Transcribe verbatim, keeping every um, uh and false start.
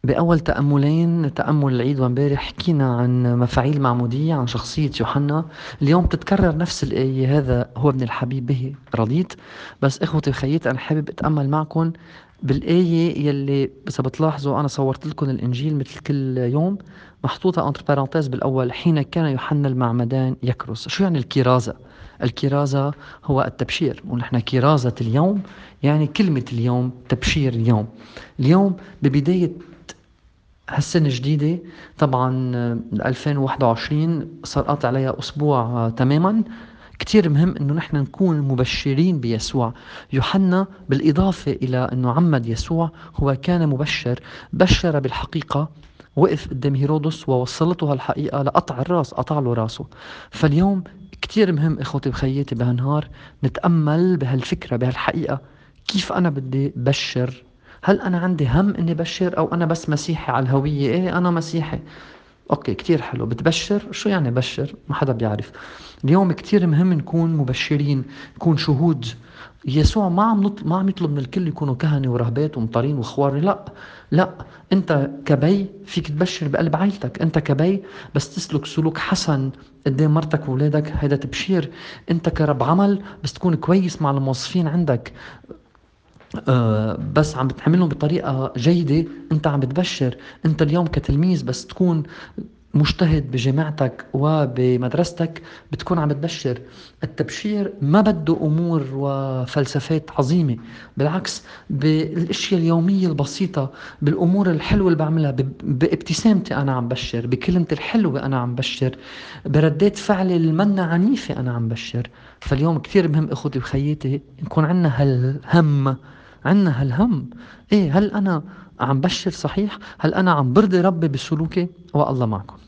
بأول تأملين تأمل العيد وامبارح حكينا عن مفاعيل معمودية، عن شخصية يوحنا. اليوم تتكرر نفس الآية: هذا هو ابن الحبيب به رضيت. بس إخوتي وخياتي، أنا حابب أتأمل معكم بالآية يلي إذا بتلاحظوا أنا صورت لكم الإنجيل مثل كل يوم محطوطة انتر بارانتيز بالأول: حين كان يوحنا المعمدان يكرز. شو يعني الكرازة؟ الكرازة هو التبشير، ونحن كرازة اليوم يعني كلمة اليوم، تبشير اليوم. اليوم ببداية هالسنة الجديدة طبعا، آه، ألفين وواحد وعشرين صار قاطع عليها أسبوع آه، تماما. كتير مهم انه نحن نكون مبشرين بيسوع. يوحنا بالإضافة إلى انه عمد يسوع هو كان مبشر، بشر بالحقيقة. وقف قدام هيرودس ووصلته هالحقيقة لقطع الراس، قطع له راسه. فاليوم كتير مهم إخوتي وخياتي بهالنهار نتأمل بهالفكرة، بهالحقيقة. كيف أنا بدي بشر؟ هل أنا عندي هم إني بشر، أو أنا بس مسيحي على الهوية؟ إيه، أنا مسيحي. أوكي، كتير حلو. بتبشر؟ شو يعني بشر؟ ما حدا بيعرف. اليوم كتير مهم نكون مبشرين، نكون شهود. يسوع ما عم نط... ما عم يطلب من الكل يكونوا كهنة ورهبات ومطارين وخوار، لا. لا، انت كبي فيك تبشر بقلب عائلتك. انت كبي بس تسلك سلوك حسن قدام مرتك وولادك، هيدا تبشير. انت كرب عمل بس تكون كويس مع الموظفين عندك، آه، بس عم بتعملهم بطريقة جيدة، انت عم بتبشر. انت اليوم كتلميذ بس تكون مجتهد بجامعتك وبمدرستك، بتكون عم بتبشر. التبشير ما بده أمور وفلسفات عظيمة، بالعكس، بالاشياء اليومية البسيطة، بالأمور الحلوة اللي بعملها، ب- بابتسامتي أنا عم بشر، بكلمتي الحلوة أنا عم بشر، بردات فعلي المنة عنيفة أنا عم بشر. فاليوم كثير مهم إخوتي وخياتي نكون عنا هالهم، عنا هالهم. إيه، هل أنا عم بشر صحيح؟ هل أنا عم برضي ربي بسلوكي؟ والله معكم.